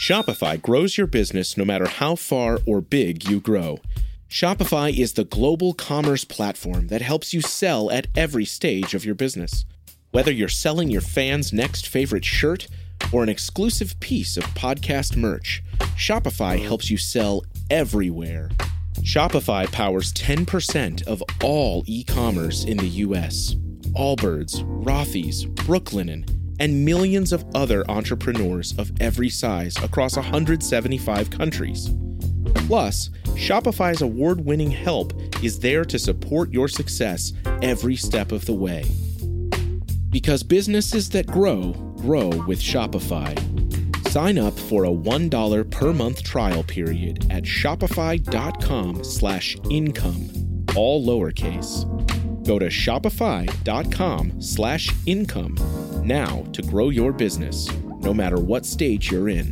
Shopify grows your business no matter how far or big you grow. Shopify is the global commerce platform that helps you sell at every stage of your business. Whether you're selling your fans' next favorite shirt or an exclusive piece of podcast merch, Shopify helps you sell everywhere. Shopify powers 10% of all e-commerce in the U.S. Allbirds, Rothy's, Brooklinen, and millions of other entrepreneurs of every size across 175 countries. Plus, Shopify's award-winning help is there to support your success every step of the way. Because businesses that grow, grow with Shopify. Sign up for a $1 per month trial period at shopify.com/income, all lowercase. Go to shopify.com/income now to grow your business, no matter what stage you're in.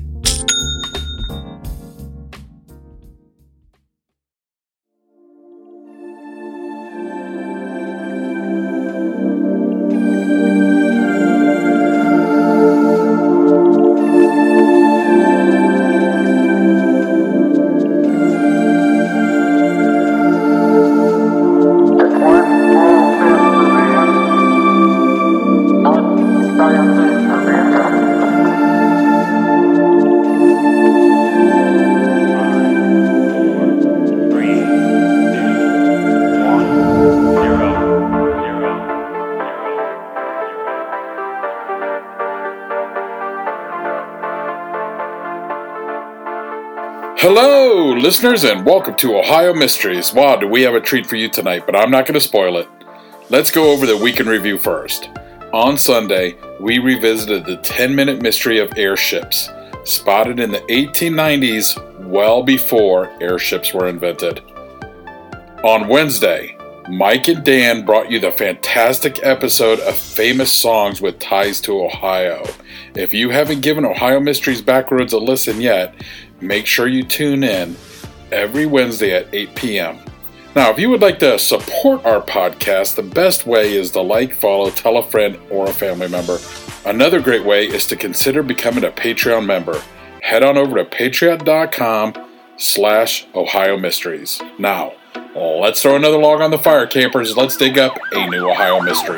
Hello, listeners, and welcome to Ohio Mysteries. Wow, do we have a treat for you tonight, but I'm not going to spoil it. Let's go over the week in review first. On Sunday, we revisited the 10-minute mystery of airships, spotted in the 1890s, well before airships were invented. On Wednesday, Mike and Dan brought you the fantastic episode of Famous Songs with Ties to Ohio. If you haven't given Ohio Mysteries Backroads a listen yet, make sure you tune in every Wednesday at 8 p.m. Now, if you would like to support our podcast, the best way is to like, follow, tell a friend, or a family member. Another great way is to consider becoming a Patreon member. Head on over to patreon.com/Ohio Mysteries. Now, let's throw another log on the fire, campers. Let's dig up a new Ohio mystery.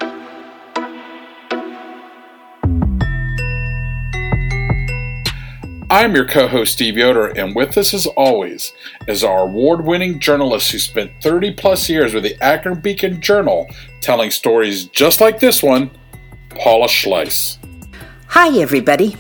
I'm your co-host, Steve Yoder, and with us, as always, is our award-winning journalist who spent 30-plus years with the Akron Beacon Journal telling stories just like this one, Paula Schleis. Hi, everybody.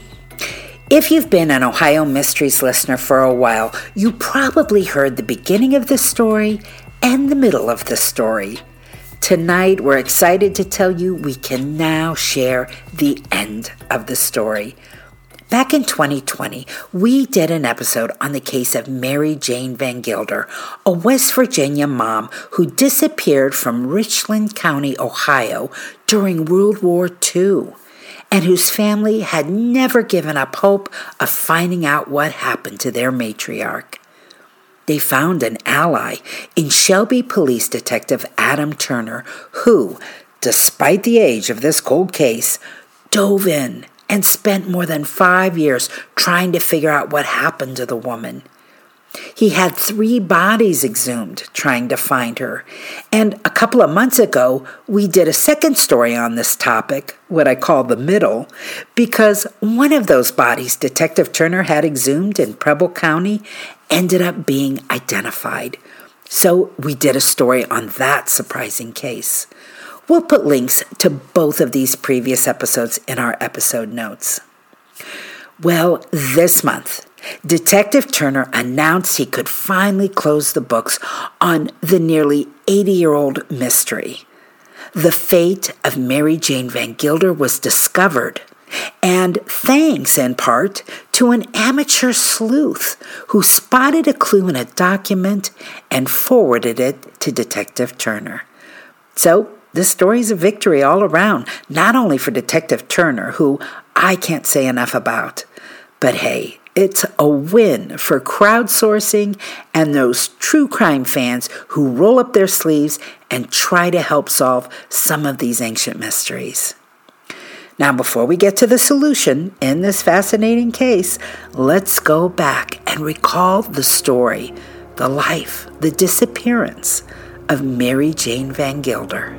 If you've been an Ohio Mysteries listener for a while, you probably heard the beginning of the story and the middle of the story. Tonight, we're excited to tell you we can now share the end of the story. Back in 2020, we did an episode on the case of Mary Jane Van Gilder, a West Virginia mom who disappeared from Richland County, Ohio during World War II, and whose family had never given up hope of finding out what happened to their matriarch. They found an ally in Shelby Police Detective Adam Turner, who, despite the age of this cold case, dove in and spent more than 5 years trying to figure out what happened to the woman. He had 3 bodies exhumed trying to find her. And a couple of months ago, we did a second story on this topic, what I call the middle, because one of those bodies Detective Turner had exhumed in Preble County ended up being identified. So we did a story on that surprising case. We'll put links to both of these previous episodes in our episode notes. Well, this month, Detective Turner announced he could finally close the books on the nearly 80-year-old mystery. The fate of Mary Jane Van Gilder was discovered, and thanks in part to an amateur sleuth who spotted a clue in a document and forwarded it to Detective Turner. So, this story's a victory all around, not only for Detective Turner, who I can't say enough about, but hey, it's a win for crowdsourcing and those true crime fans who roll up their sleeves and try to help solve some of these ancient mysteries. Now, before we get to the solution in this fascinating case, let's go back and recall the story, the life, the disappearance of Mary Jane Van Gilder.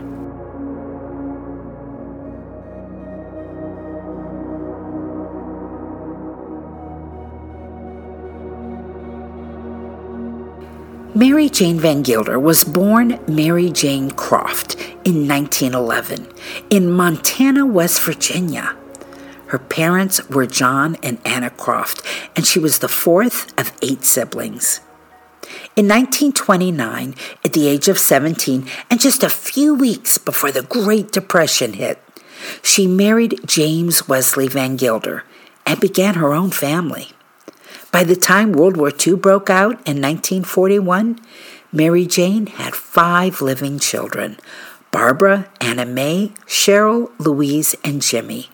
Mary Jane Van Gilder was born Mary Jane Croft in 1911 in Montana, West Virginia. Her parents were John and Anna Croft, and she was the fourth of 8 siblings. In 1929, at the age of 17 and just a few weeks before the Great Depression hit, she married James Wesley Van Gilder and began her own family. By the time World War II broke out in 1941, Mary Jane had 5 living children: Barbara, Anna Mae, Cheryl, Louise, and Jimmy.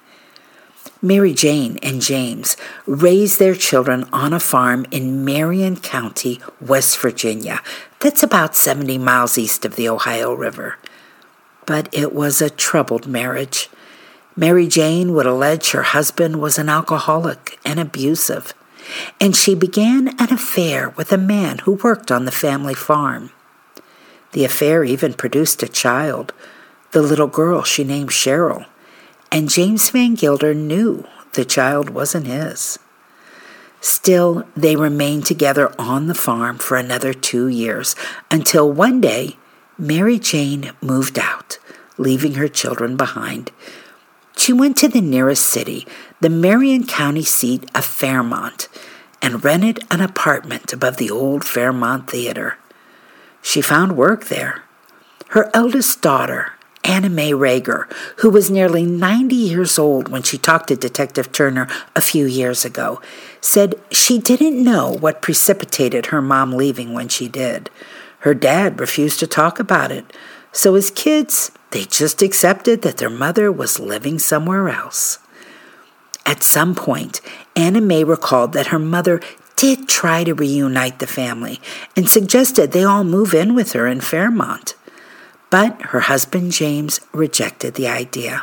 Mary Jane and James raised their children on a farm in Marion County, West Virginia. That's about 70 miles east of the Ohio River. But it was a troubled marriage. Mary Jane would allege her husband was an alcoholic and abusive, and she began an affair with a man who worked on the family farm. The affair even produced a child, the little girl she named Cheryl, and James Van Gilder knew the child wasn't his. Still, they remained together on the farm for another 2 years, until one day Mary Jane moved out, leaving her children behind. She went to the nearest city, the Marion County seat of Fairmont, and rented an apartment above the old Fairmont Theater. She found work there. Her eldest daughter, Anna Mae Rager, who was nearly 90 years old when she talked to Detective Turner a few years ago, said she didn't know what precipitated her mom leaving when she did. Her dad refused to talk about it, so as kids, they just accepted that their mother was living somewhere else. At some point, Anna Mae recalled that her mother did try to reunite the family and suggested they all move in with her in Fairmont. But her husband James rejected the idea.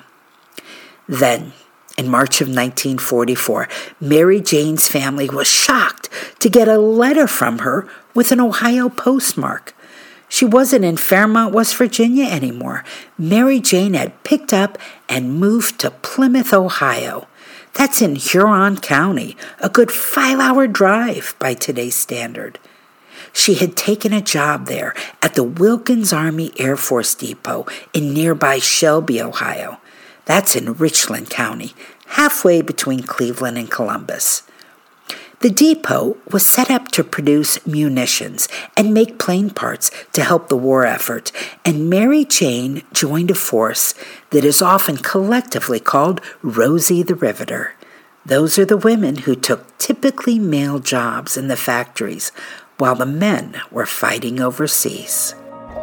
Then, in March of 1944, Mary Jane's family was shocked to get a letter from her with an Ohio postmark. She wasn't in Fairmont, West Virginia anymore. Mary Jane had picked up and moved to Plymouth, Ohio. That's in Huron County, a good 5-hour drive by today's standard. She had taken a job there at the Wilkins Army Air Force Depot in nearby Shelby, Ohio. That's in Richland County, halfway between Cleveland and Columbus. The depot was set up to produce munitions and make plane parts to help the war effort, and Mary Jane joined a force that is often collectively called Rosie the Riveter. Those are the women who took typically male jobs in the factories while the men were fighting overseas.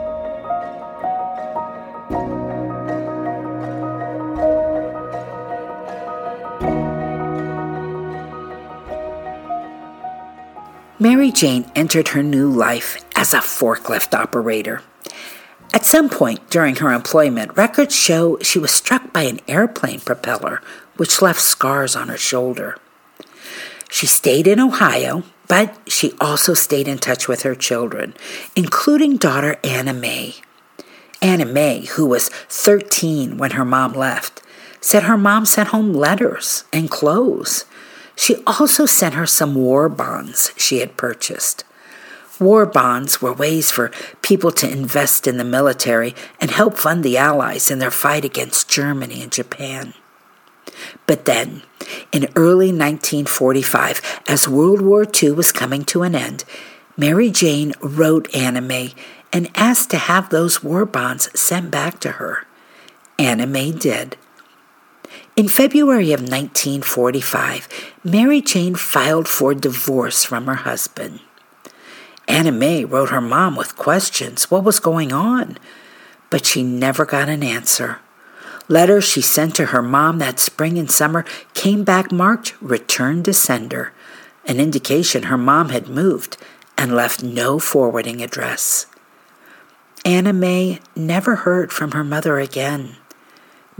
Mary Jane entered her new life as a forklift operator. At some point during her employment, records show she was struck by an airplane propeller, which left scars on her shoulder. She stayed in Ohio, but she also stayed in touch with her children, including daughter Anna Mae. Anna Mae, who was 13 when her mom left, said her mom sent home letters and clothes. She also sent her some war bonds she had purchased. War bonds were ways for people to invest in the military and help fund the Allies in their fight against Germany and Japan. But then, in early 1945, as World War II was coming to an end, Mary Jane wrote Anna Mae and asked to have those war bonds sent back to her. Anna Mae did. In February of 1945, Mary Jane filed for divorce from her husband. Anna Mae wrote her mom with questions. What was going on? But she never got an answer. Letters she sent to her mom that spring and summer came back marked "Return to Sender," an indication her mom had moved and left no forwarding address. Anna Mae never heard from her mother again.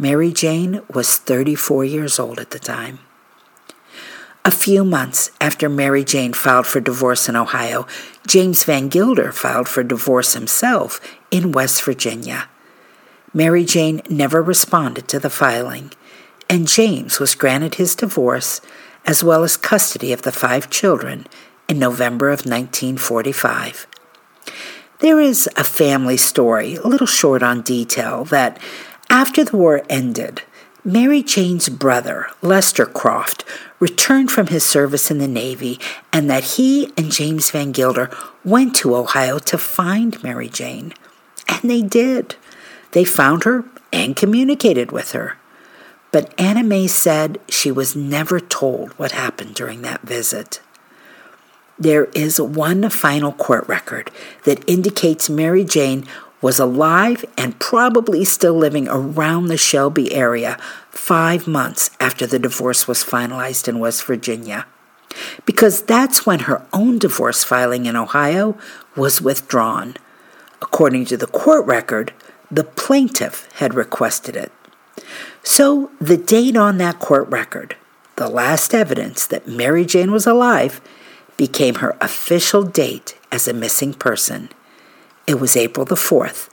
Mary Jane was 34 years old at the time. A few months after Mary Jane filed for divorce in Ohio, James Van Gilder filed for divorce himself in West Virginia. Mary Jane never responded to the filing, and James was granted his divorce as well as custody of the 5 children in November of 1945. There is a family story, a little short on detail, that after the war ended, Mary Jane's brother, Lester Croft, returned from his service in the Navy, and that he and James Van Gilder went to Ohio to find Mary Jane. And they did. They found her and communicated with her. But Anna Mae said she was never told what happened during that visit. There is one final court record that indicates Mary Jane was alive and probably still living around the Shelby area 5 months after the divorce was finalized in West Virginia, because that's when her own divorce filing in Ohio was withdrawn. According to the court record, the plaintiff had requested it. So the date on that court record, the last evidence that Mary Jane was alive, became her official date as a missing person. It was April the 4th,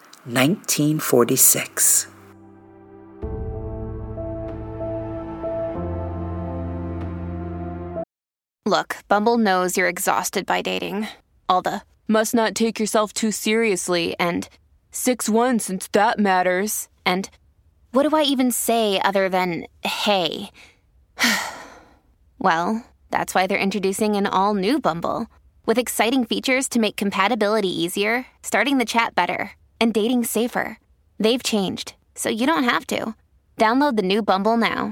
1946. Look, Bumble knows you're exhausted by dating. All the must not take yourself too seriously and 6'1" since that matters. And what do I even say other than hey? Well, that's why they're introducing an all-new Bumble, with exciting features to make compatibility easier, starting the chat better, and dating safer. They've changed, so you don't have to. Download the new Bumble now.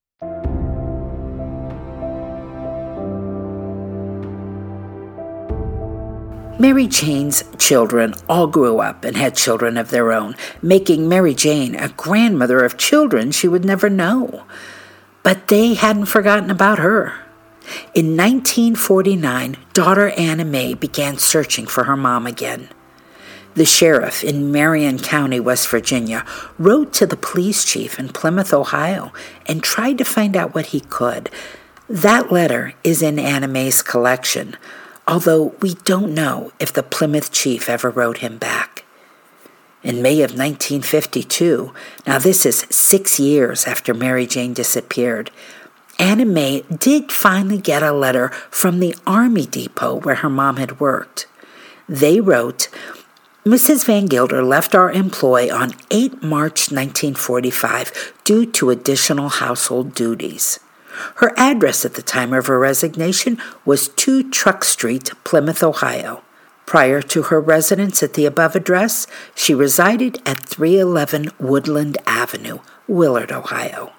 Mary Jane's children all grew up and had children of their own, making Mary Jane a grandmother of children she would never know. But they hadn't forgotten about her. In 1949, daughter Anna Mae began searching for her mom again. The sheriff in Marion County, West Virginia, wrote to the police chief in Plymouth, Ohio, and tried to find out what he could. That letter is in Anna Mae's collection, although we don't know if the Plymouth chief ever wrote him back. In May of 1952, now this is 6 years after Mary Jane disappeared, Anna Mae did finally get a letter from the Army depot where her mom had worked. They wrote, "Mrs. Van Gilder left our employ on 8 March 1945 due to additional household duties. Her address at the time of her resignation was 2 Truck Street, Plymouth, Ohio. Prior to her residence at the above address, she resided at 311 Woodland Avenue, Willard, Ohio."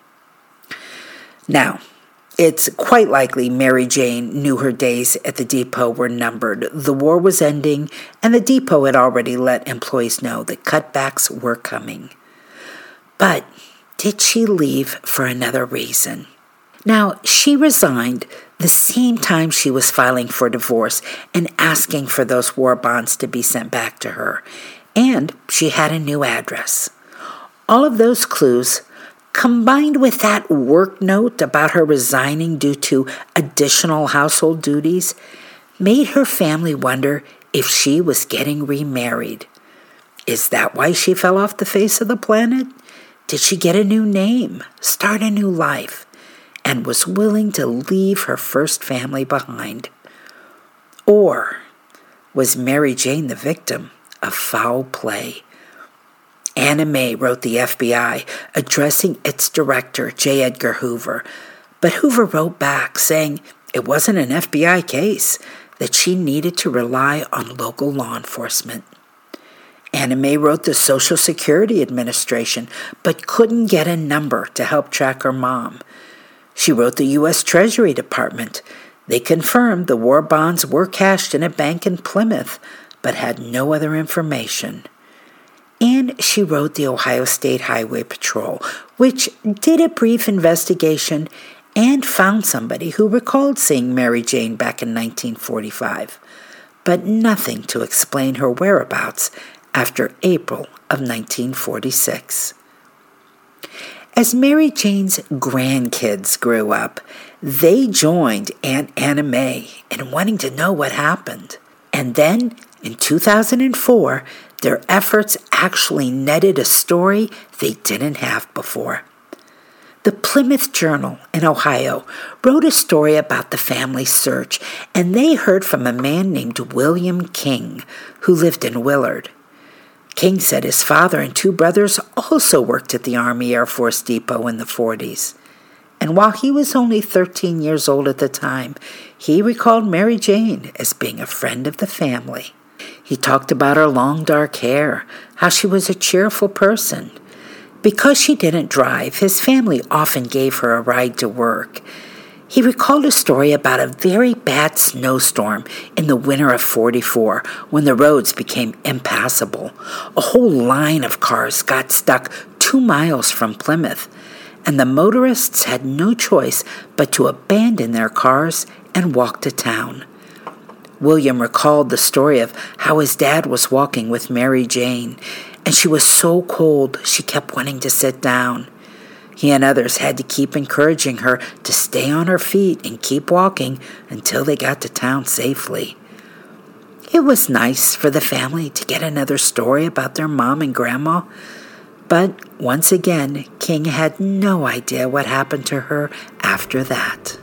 Now, it's quite likely Mary Jane knew her days at the depot were numbered. The war was ending, and the depot had already let employees know that cutbacks were coming. But did she leave for another reason? Now, she resigned the same time she was filing for divorce and asking for those war bonds to be sent back to her. And she had a new address. All of those clues, combined with that work note about her resigning due to additional household duties, made her family wonder if she was getting remarried. Is that why she fell off the face of the planet? Did she get a new name, start a new life, and was willing to leave her first family behind? Or was Mary Jane the victim of foul play? Anna Mae wrote the FBI, addressing its director, J. Edgar Hoover, but Hoover wrote back saying it wasn't an FBI case, that she needed to rely on local law enforcement. Anna Mae wrote the Social Security Administration, but couldn't get a number to help track her mom. She wrote the U.S. Treasury Department. They confirmed the war bonds were cashed in a bank in Plymouth, but had no other information. And she wrote the Ohio State Highway Patrol, which did a brief investigation and found somebody who recalled seeing Mary Jane back in 1945, but nothing to explain her whereabouts after April of 1946. As Mary Jane's grandkids grew up, they joined Aunt Anna May in wanting to know what happened. And then, in 2004, their efforts actually netted a story they didn't have before. The Plymouth Journal in Ohio wrote a story about the family's search, and they heard from a man named William King, who lived in Willard. King said his father and two brothers also worked at the Army Air Force Depot in the 40s. And while he was only 13 years old at the time, he recalled Mary Jane as being a friend of the family. He talked about her long dark hair, how she was a cheerful person. Because she didn't drive, his family often gave her a ride to work. He recalled a story about a very bad snowstorm in the winter of '44 when the roads became impassable. A whole line of cars got stuck 2 miles from Plymouth, and the motorists had no choice but to abandon their cars and walk to town. William recalled the story of how his dad was walking with Mary Jane, and she was so cold she kept wanting to sit down. He and others had to keep encouraging her to stay on her feet and keep walking until they got to town safely. It was nice for the family to get another story about their mom and grandma, but once again, King had no idea what happened to her after that.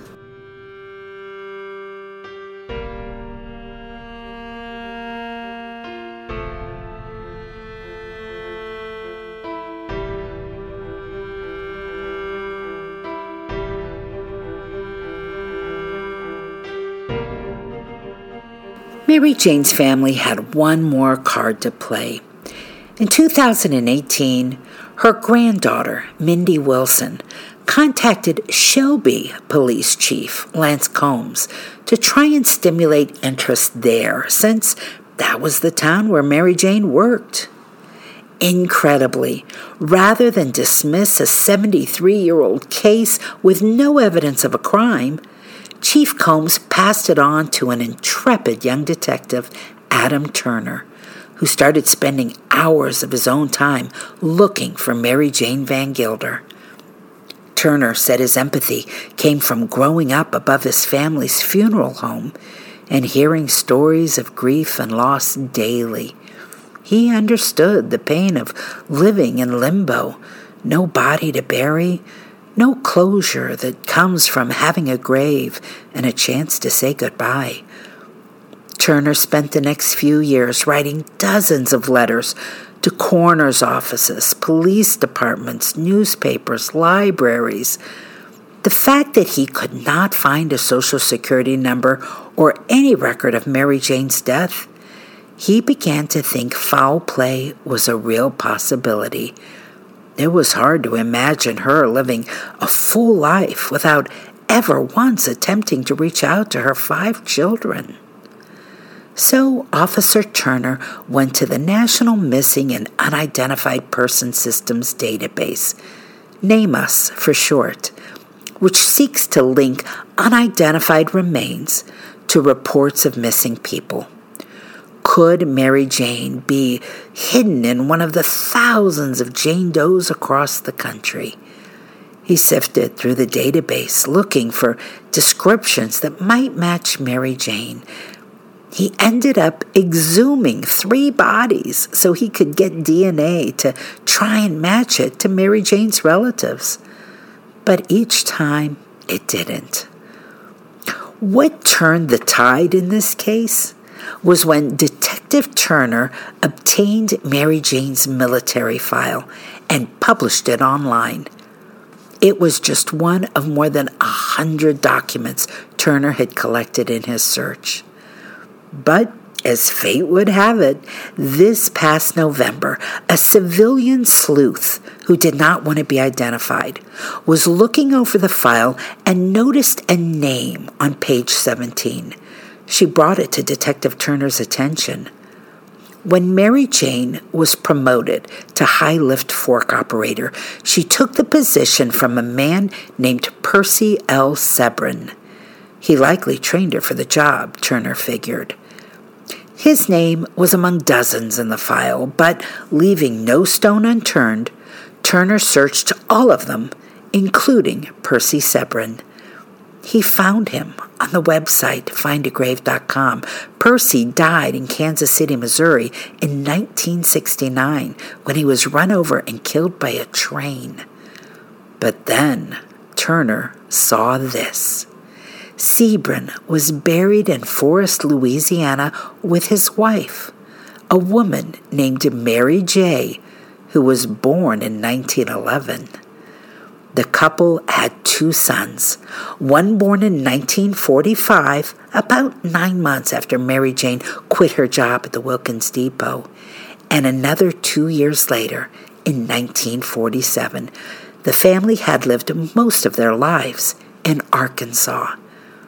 Mary Jane's family had one more card to play. In 2018, her granddaughter, Mindy Wilson, contacted Shelby Police Chief Lance Combs to try and stimulate interest there, since that was the town where Mary Jane worked. Incredibly, rather than dismiss a 73-year-old case with no evidence of a crime, Chief Combs passed it on to an intrepid young detective, Adam Turner, who started spending hours of his own time looking for Mary Jane Van Gilder. Turner said his empathy came from growing up above his family's funeral home and hearing stories of grief and loss daily. He understood the pain of living in limbo, no body to bury, no closure that comes from having a grave and a chance to say goodbye. Turner spent the next few years writing dozens of letters to coroner's offices, police departments, newspapers, libraries. The fact that he could not find a Social Security number or any record of Mary Jane's death, he began to think foul play was a real possibility. It was hard to imagine her living a full life without ever once attempting to reach out to her 5 children. So Officer Turner went to the National Missing and Unidentified Person Systems database, NamUs for short, which seeks to link unidentified remains to reports of missing people. Could Mary Jane be hidden in one of the thousands of Jane Does across the country? He sifted through the database looking for descriptions that might match Mary Jane. He ended up exhuming 3 bodies so he could get DNA to try and match it to Mary Jane's relatives. But each time, it didn't. What turned the tide in this case was when Detective Turner obtained Mary Jane's military file and published it online. It was just one of more than 100 documents Turner had collected in his search. But as fate would have it, this past November, a civilian sleuth who did not want to be identified was looking over the file and noticed a name on page 17. She brought it to Detective Turner's attention. When Mary Jane was promoted to high lift fork operator, she took the position from a man named Percy L. Sebron. He likely trained her for the job, Turner figured. His name was among dozens in the file, but leaving no stone unturned, Turner searched all of them, including Percy Sebren. He found him on the website findagrave.com. Percy died in Kansas City, Missouri in 1969 when he was run over and killed by a train. But then Turner saw this. Sebren was buried in Forest, Louisiana with his wife, a woman named Mary J., who was born in 1911. The couple had 2 sons, one born in 1945, about 9 months after Mary Jane quit her job at the Wilkins Depot, and another 2 years later, in 1947. The family had lived most of their lives in Arkansas.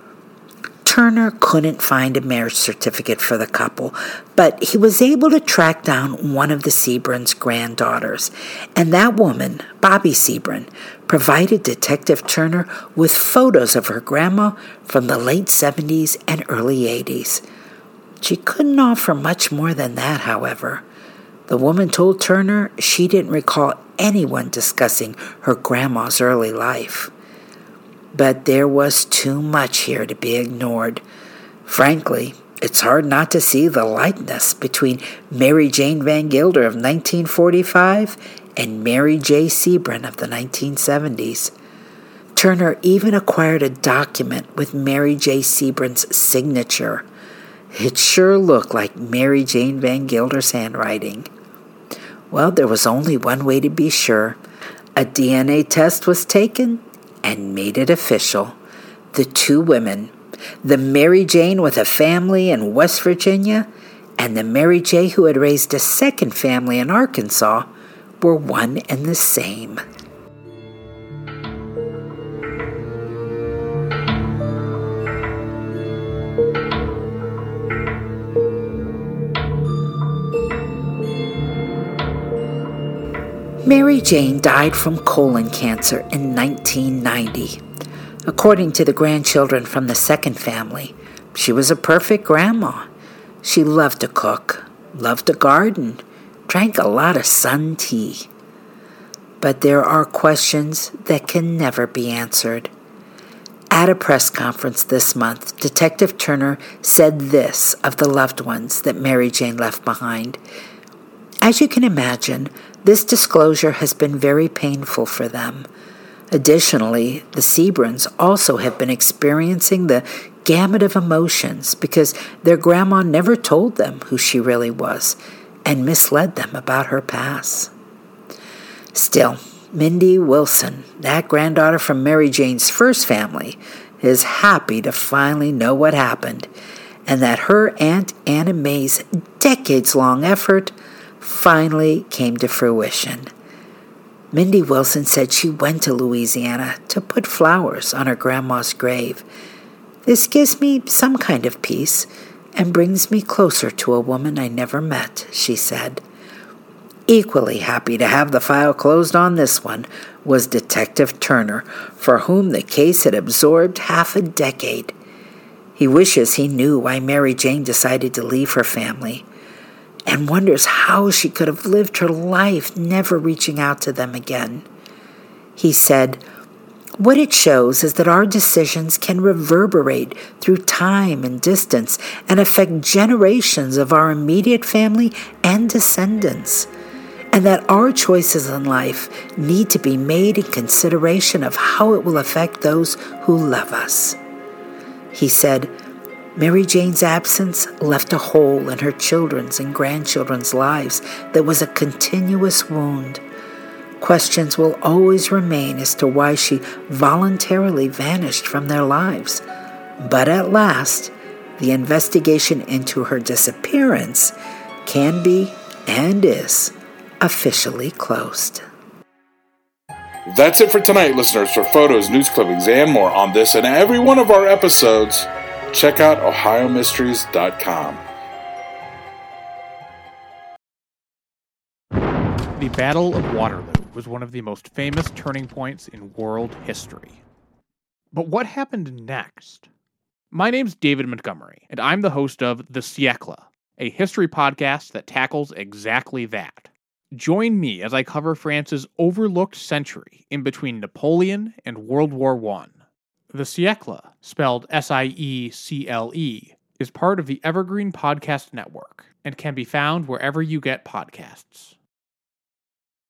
Turner couldn't find a marriage certificate for the couple, but he was able to track down one of the Sebrens' granddaughters, and that woman, Bobby Sebren, provided Detective Turner with photos of her grandma from the late 70s and early 80s. She couldn't offer much more than that, however. The woman told Turner she didn't recall anyone discussing her grandma's early life. But there was too much here to be ignored. Frankly, it's hard not to see the likeness between Mary Jane Van Gilder of 1945 and Mary J. Sebren of the 1970s. Turner even acquired a document with Mary J. Sebren's signature. It sure looked like Mary Jane Van Gilder's handwriting. Well, there was only one way to be sure. A DNA test was taken and made it official. The 2 women, the Mary Jane with a family in West Virginia and the Mary J. who had raised a second family in Arkansas, were one and the same. Mary Jane died from colon cancer in 1990. According to the grandchildren from the second family, she was a perfect grandma. She loved to cook, loved to garden, drank a lot of sun tea. But there are questions that can never be answered. At a press conference this month, Detective Turner said this of the loved ones that Mary Jane left behind. As you can imagine, this disclosure has been very painful for them. Additionally, the Sebrens also have been experiencing the gamut of emotions because their grandma never told them who she really was and misled them about her past. Still, Mindy Wilson, that granddaughter from Mary Jane's first family, is happy to finally know what happened and that her Aunt Anna Mae's decades-long effort finally came to fruition. Mindy Wilson said she went to Louisiana to put flowers on her grandma's grave. This gives me some kind of peace and brings me closer to a woman I never met, she said. Equally happy to have the file closed on this one was Detective Turner, for whom the case had absorbed half a decade. He wishes he knew why Mary Jane decided to leave her family, and wonders how she could have lived her life never reaching out to them again. He said, "What it shows is that our decisions can reverberate through time and distance and affect generations of our immediate family and descendants, and that our choices in life need to be made in consideration of how it will affect those who love us." He said, Mary Jane's absence left a hole in her children's and grandchildren's lives that was a continuous wound. Questions will always remain as to why she voluntarily vanished from their lives. But at last, the investigation into her disappearance can be and is officially closed. That's it for tonight, listeners. For photos, news clippings, and more on this and every one of our episodes, check out OhioMysteries.com. The Battle of Waterloo was one of the most famous turning points in world history. But what happened next? My name's David Montgomery, and I'm the host of The Siècle, a history podcast that tackles exactly that. Join me as I cover France's overlooked century in between Napoleon and World War I. The Siècle, spelled Siecle, is part of the Evergreen Podcast Network and can be found wherever you get podcasts.